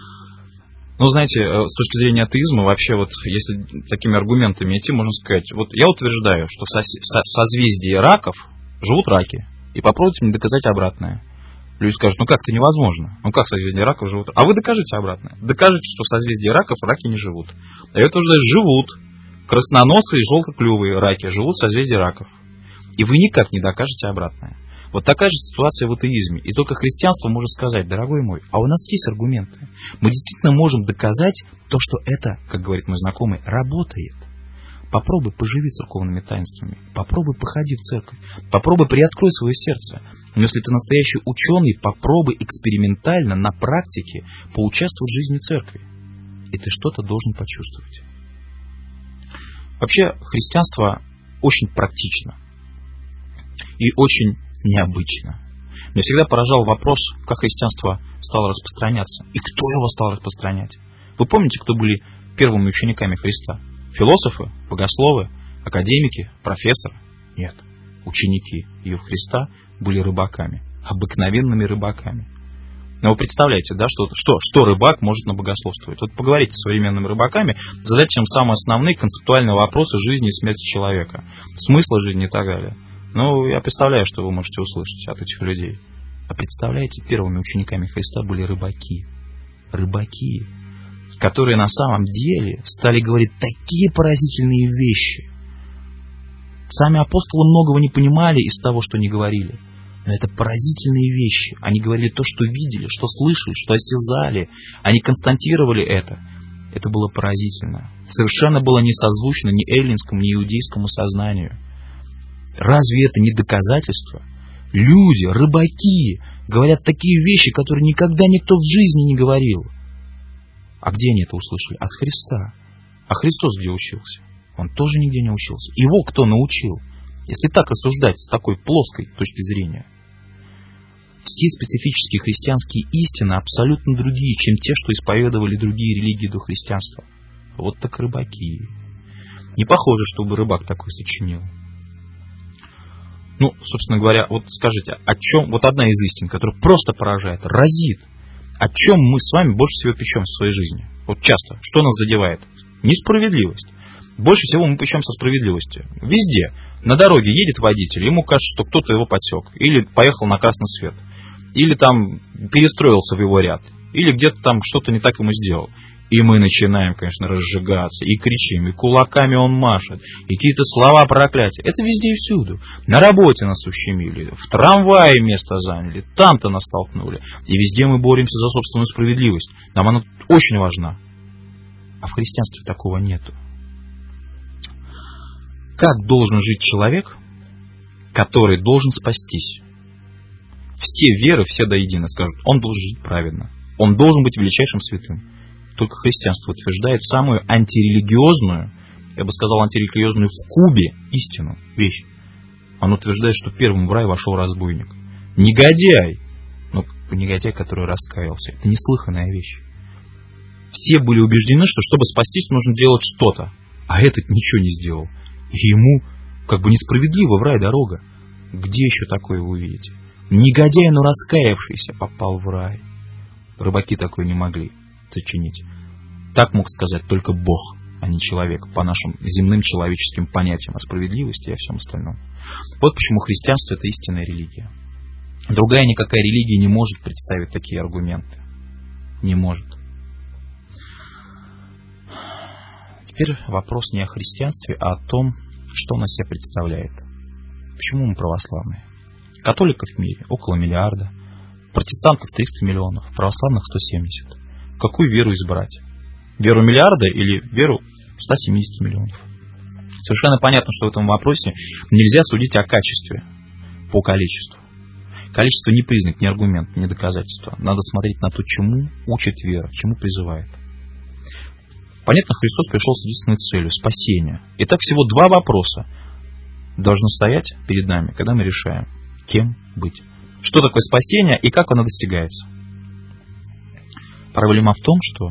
Ну, знаете, с точки зрения атеизма, вообще вот, если такими аргументами идти, можно сказать, вот я утверждаю, что в созвездии раков живут раки, и попробуйте мне доказать обратное. Люди скажут, ну как это невозможно, ну как в созвездии раков живут? А вы докажите обратное. Докажите, что в созвездии раков раки не живут. А это уже живут. красноносые и желтоклювые раки живут в созвездии раков. И вы никак не докажете обратное. Вот такая же ситуация в атеизме. И только христианство может сказать: дорогой мой, а у нас есть аргументы. Мы действительно можем доказать то, что это, как говорит мой знакомый, работает. Попробуй поживи церковными таинствами. Попробуй походи в церковь. Попробуй приоткрой свое сердце. Но если ты настоящий ученый, попробуй экспериментально на практике поучаствовать в жизни церкви. И ты что-то должен почувствовать. Вообще, христианство очень практично. И очень необычно. Меня всегда поражал вопрос, как христианство стало распространяться. И кто его стал распространять? Вы помните, кто были первыми учениками Христа? Философы, богословы, академики, профессоры? Нет. Ученики ее Христа были рыбаками. Обыкновенными рыбаками. Но вы представляете, да, что рыбак может набогословствовать? Вот поговорите с современными рыбаками, задайте им самые основные концептуальные вопросы жизни и смерти человека, смысла жизни и так далее. Ну, я представляю, что вы можете услышать от этих людей. А представляете, первыми учениками Христа были рыбаки. Рыбаки, которые на самом деле стали говорить такие поразительные вещи. Сами апостолы многого не понимали из того, что они говорили. Но это поразительные вещи. Они говорили то, что видели, что слышали, что осязали. Они констатировали это. Это было поразительно. Совершенно было не созвучно ни эллинскому, ни иудейскому сознанию. Разве это не доказательство? Люди, рыбаки, говорят такие вещи, которые никогда никто в жизни не говорил. А где они это услышали? От Христа. А Христос где учился? Он тоже нигде не учился. Его кто научил? Если так рассуждать с такой плоской точки зрения. Все специфические христианские истины абсолютно другие, чем те, что исповедовали другие религии до христианства. Вот так рыбаки. Не похоже, чтобы рыбак такой сочинил. Ну, собственно говоря, вот скажите, о чем, вот одна из истин, которая просто поражает, разит, о чем мы с вами больше всего печемся в своей жизни? Вот часто, что нас задевает? Несправедливость. Больше всего мы печемся справедливости. Везде. На дороге едет водитель, ему кажется, что кто-то его подсек, или поехал на красный свет, или там перестроился в его ряд, или где-то там что-то не так ему сделал. И мы начинаем, конечно, разжигаться, и кричим, и кулаками он машет, и какие-то слова проклятия. Это везде и всюду. На работе нас ущемили, в трамвае место заняли, там-то нас толкнули. И везде мы боремся за собственную справедливость. Нам она очень важна. А в христианстве такого нету. Как должен жить человек, который должен спастись? Все веры, все до единой скажут, он должен жить праведно. Он должен быть величайшим святым. Только христианство утверждает самую антирелигиозную, я бы сказал, антирелигиозную в кубе истину, вещь. Оно утверждает, что первым в рай вошел разбойник. Негодяй! Но негодяй, который раскаялся. Это неслыханная вещь. Все были убеждены, что чтобы спастись, нужно делать что-то. А этот ничего не сделал. И ему как бы несправедливо в рай дорога. Где еще такое вы увидите? Негодяй, но раскаявшийся, попал в рай. Рыбаки такое не могли сочинить. Так мог сказать только Бог, а не человек, по нашим земным человеческим понятиям о справедливости и о всем остальном. Вот почему христианство — это истинная религия. Другая никакая религия не может представить такие аргументы. Не может. Теперь вопрос не о христианстве, а о том, что оно себя представляет. Почему мы православные? Католиков в мире около миллиарда, протестантов 300 миллионов, православных 170. Какую веру избрать? Веру миллиарда или веру 170 миллионов? Совершенно понятно, что в этом вопросе нельзя судить о качестве по количеству. Количество не признак, не аргумент, не доказательство. Надо смотреть на то, чему учит вера, чему призывает. Понятно, Христос пришел с единственной целью – спасение. Итак, всего два вопроса должны стоять перед нами, когда мы решаем, кем быть. Что такое спасение и как оно достигается? Проблема в том, что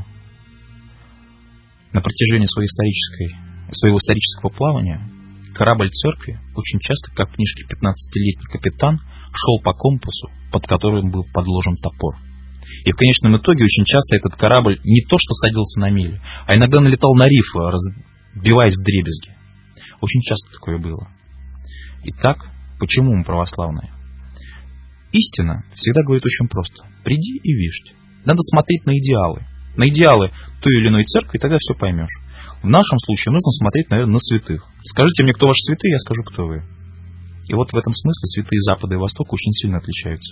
на протяжении своего исторического плавания корабль церкви очень часто, как в книжке «15-летний капитан», шел по компасу, под которым был подложен топор. И в конечном итоге очень часто этот корабль не то что садился на мели, а иногда налетал на рифы, разбиваясь в дребезги. Очень часто такое было. Итак, почему мы православные? Истина всегда говорит очень просто. Приди и виждь. Надо смотреть на идеалы. На идеалы той или иной церкви, и тогда все поймешь. В нашем случае нужно смотреть, наверное, на святых. Скажите мне, кто ваши святые, я скажу, кто вы. И вот в этом смысле святые Запада и Востока очень сильно отличаются.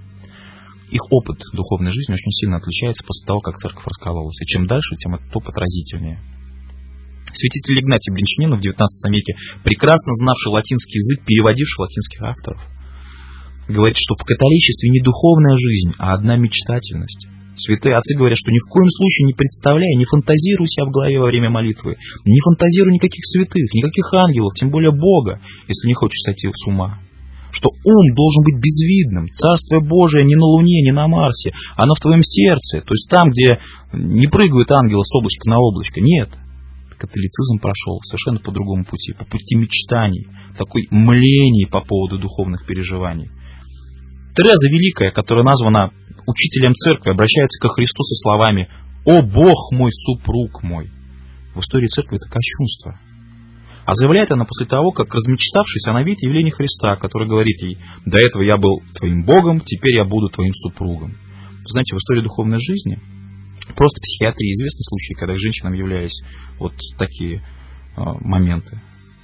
Их опыт духовной жизни очень сильно отличается после того, как церковь раскололась. И чем дальше, тем этот опыт разительнее. Святитель Игнатий Брянчанин в XIX веке, прекрасно знавший латинский язык, переводивший латинских авторов, говорит, что в католичестве не духовная жизнь, а одна мечтательность. Святые отцы говорят, что ни в коем случае не представляй, не фантазируй себя в голове во время молитвы, не фантазируй никаких святых, никаких ангелов, тем более Бога, если не хочешь сойти с ума. Что ум должен быть безвидным, Царствие Божие не на Луне, не на Марсе, оно в твоем сердце, то есть там, где не прыгают ангелы с облачка на облачко. Нет, католицизм прошел совершенно по другому пути, по пути мечтаний, такой млений по поводу духовных переживаний. Тереза Великая, которая названа учителем церкви, обращается ко Христу со словами: «О Бог мой, супруг мой». В истории церкви это кощунство. А заявляет она после того, как, размечтавшись, она видит явление Христа, который говорит ей: «До этого я был твоим Богом, теперь я буду твоим супругом». Вы знаете, в истории духовной жизни, просто в психиатрии известны случаи, когда женщинам являлись вот такие моменты.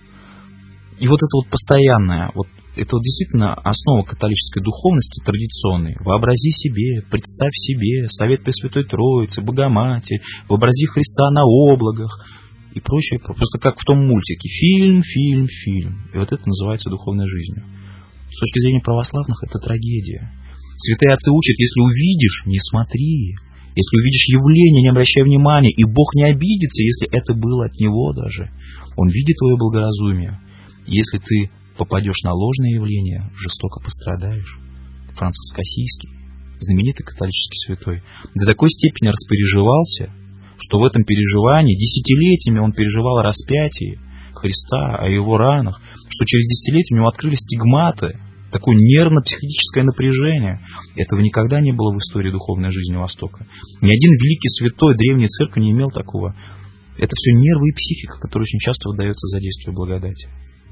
И вот это вот постоянное, вот это вот действительно основа католической духовности традиционной. Вообрази себе, представь себе совет Пресвятой Троицы, Богоматери, вообрази Христа на облагах и прочее. Просто как в том мультике. Фильм, фильм, фильм. И вот это называется духовной жизнью. С точки зрения православных это трагедия. Святые отцы учат: если увидишь, не смотри. Если увидишь явление, не обращай внимания. И Бог не обидится, если это было от Него даже. Он видит твое благоразумие. Если ты попадешь на ложное явление, жестоко пострадаешь. Франциск Ассизский, знаменитый католический святой, до такой степени распереживался, что в этом переживании десятилетиями он переживал о распятии Христа, о его ранах, что через десятилетия у него открылись стигматы, такое нервно-психическое напряжение. Этого никогда не было в истории духовной жизни Востока. Ни один великий святой древней церкви не имел такого. Это все нервы и психика, которые очень часто выдается за действие благодати.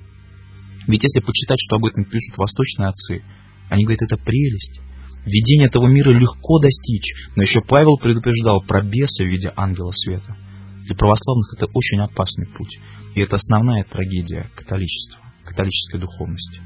Ведь если почитать, что об этом пишут восточные отцы, они говорят, это прелесть. Видение этого мира легко достичь, но еще Павел предупреждал про беса в виде ангела света. Для православных это очень опасный путь, и это основная трагедия католичества, католической духовности.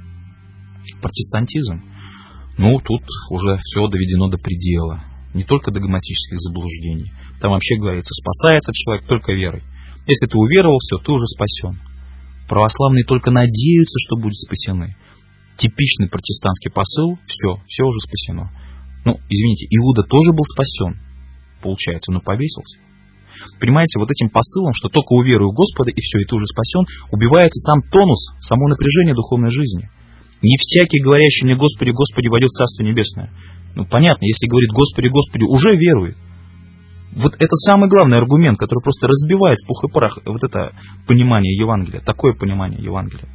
Протестантизм, тут уже все доведено до предела, не только догматических заблуждений. Там вообще говорится, спасается человек только верой. Если ты уверовал, все, ты уже спасен. Православные только надеются, что будут спасены. Типичный протестантский посыл: все уже спасено. Извините, Иуда тоже был спасен, получается, но повесился. Понимаете, вот этим посылом, что только уверуй в Господа и все, и ты уже спасен, убивается сам тонус, само напряжение духовной жизни. Не всякий, говорящий мне Господи, Господи, войдет в Царство Небесное. Понятно, если говорит Господи, Господи, уже верует. Вот это самый главный аргумент, который просто разбивает в пух и прах вот это понимание Евангелия, такое понимание Евангелия.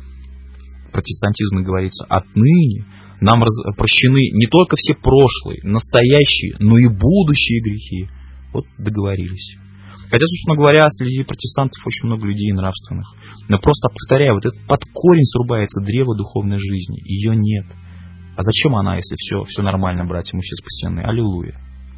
В протестантизме говорится: отныне нам прощены не только все прошлые, настоящие, но и будущие грехи. Вот договорились. Хотя, собственно говоря, среди протестантов очень много людей нравственных. Но просто, повторяю, вот этот под корень срубается древо духовной жизни. Ее нет. А зачем она, если все нормально, братья, мы все спасены? Аллилуйя.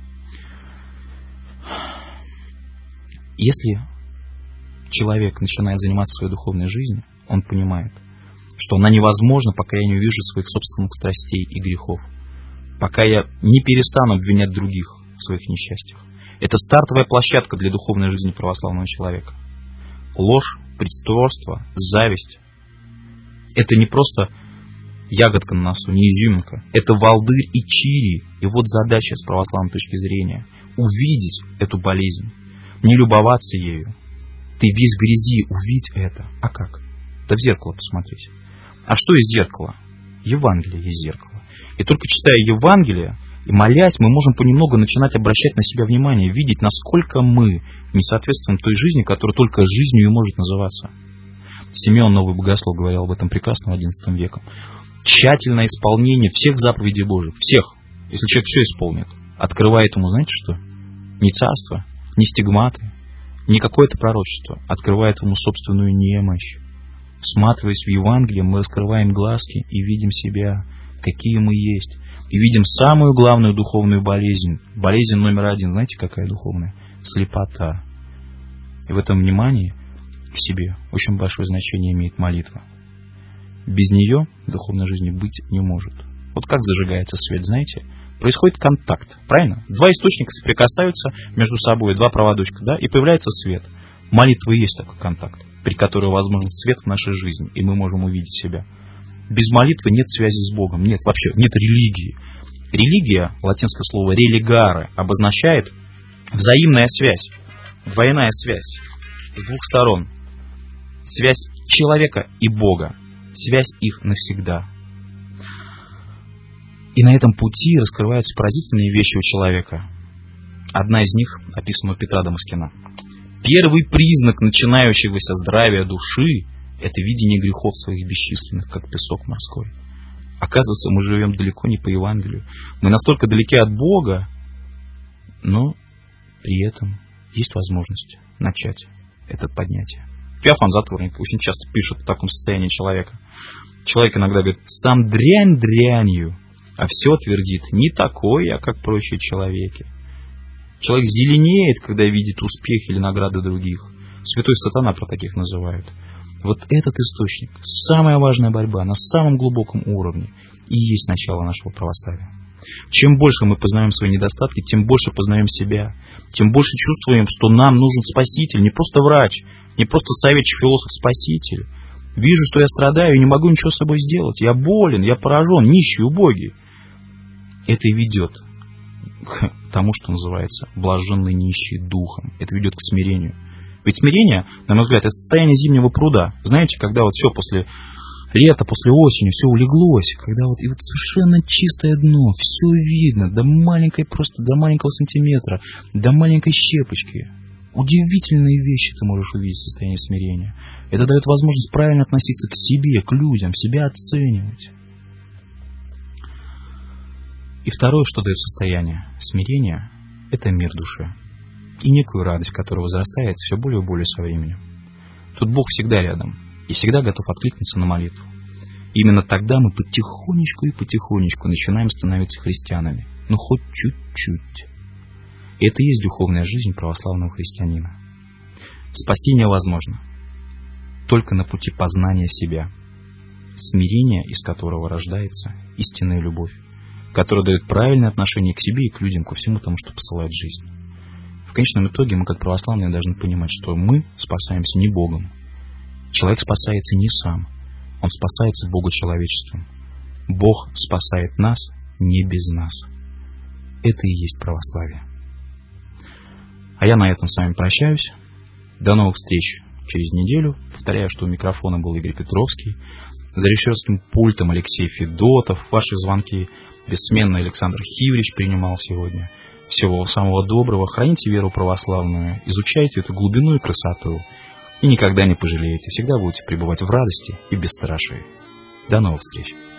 Если человек начинает заниматься своей духовной жизнью, он понимает, что она невозможна, пока я не увижу своих собственных страстей и грехов, пока я не перестану обвинять других в своих несчастьях. Это стартовая площадка для духовной жизни православного человека. Ложь, притворство, зависть — это не просто ягодка на носу, не изюминка. Это волдырь и чири. И вот задача с православной точки зрения — увидеть эту болезнь, не любоваться ею. Ты весь в грязи, увидь это. А как? Да в зеркало посмотреть. А что из зеркала? Евангелие из зеркала. И только читая Евангелие и молясь, мы можем понемногу начинать обращать на себя внимание, видеть, насколько мы не соответствуем той жизни, которая только жизнью и может называться. Симеон Новый Богослов говорил об этом прекрасно в XI веке. Тщательное исполнение всех заповедей Божьих, всех, если человек все исполнит, открывает ему, знаете что? Не царство, не стигматы, не какое-то пророчество, открывает ему собственную немощь. Всматриваясь в Евангелие, мы раскрываем глазки и видим себя, какие мы есть. И видим самую главную духовную болезнь. Болезнь номер один, знаете, какая духовная? Слепота. И в этом внимании к себе очень большое значение имеет молитва. Без нее духовной жизни быть не может. Вот как зажигается свет, знаете? Происходит контакт, правильно? Два источника соприкасаются между собой, два проводочка, да, и появляется свет. Молитва и есть такой контакт, при котором возможен свет в нашей жизни, и мы можем увидеть себя. Без молитвы нет связи с Богом, нет вообще, нет религии. Религия, латинское слово religare, обозначает взаимная связь, двойная связь с двух сторон. Связь человека и Бога, связь их навсегда. И на этом пути раскрываются поразительные вещи у человека. Одна из них описана у Петра Дамаскина. Первый признак начинающегося здравия души – это видение грехов своих бесчисленных, как песок морской. Оказывается, мы живем далеко не по Евангелию. Мы настолько далеки от Бога, но при этом есть возможность начать это поднятие. Феофан Затворник очень часто пишет о таком состоянии человека. Человек иногда говорит: «Сам дрянь дрянью», а все твердит: «Не такой я, как прочие человеки». Человек зеленеет, когда видит успех или награды других. Святой Сатана про таких называют. Вот этот источник, самая важная борьба на самом глубоком уровне, и есть начало нашего православия. Чем больше мы познаем свои недостатки, тем больше познаем себя, тем больше чувствуем, что нам нужен спаситель, не просто врач, не просто советчик, философ, спаситель. Вижу, что я страдаю и не могу ничего с собой сделать. Я болен, я поражен, нищий, убогий. Это и ведет к тому, что называется блаженный нищий духом. Это ведет к смирению. Ведь смирение, на мой взгляд, это состояние зимнего пруда. Знаете, когда вот все после лета, после осени, все улеглось, когда вот, и вот совершенно чистое дно, все видно, до маленькой просто, до маленького сантиметра, до маленькой щепочки. Удивительные вещи ты можешь увидеть в состоянии смирения. Это дает возможность правильно относиться к себе, к людям, себя оценивать. И второе, что дает состояние смирения, это мир души. И некую радость, которая возрастает все более и более со временем. Тут Бог всегда рядом и всегда готов откликнуться на молитву. И именно тогда мы потихонечку и потихонечку начинаем становиться христианами. Ну, хоть чуть-чуть. И это и есть духовная жизнь православного христианина. Спасение возможно только на пути познания себя, смирение, из которого рождается истинная любовь, которая дает правильное отношение к себе и к людям, ко всему тому, что посылает жизнь. В конечном итоге мы, как православные, должны понимать, что мы спасаемся не Богом. Человек спасается не сам, он спасается Богу-человечеством. Бог спасает нас не без нас. Это и есть православие. А я на этом с вами прощаюсь. До новых встреч через неделю. Повторяю, что у микрофона был Игорь Петровский. За режиссерским пультом Алексей Федотов. Ваши звонки бессменно Александр Хиврич принимал сегодня. Всего самого доброго. Храните веру православную. Изучайте эту глубину и красоту. И никогда не пожалеете. Всегда будете пребывать в радости и бесстрашии. До новых встреч.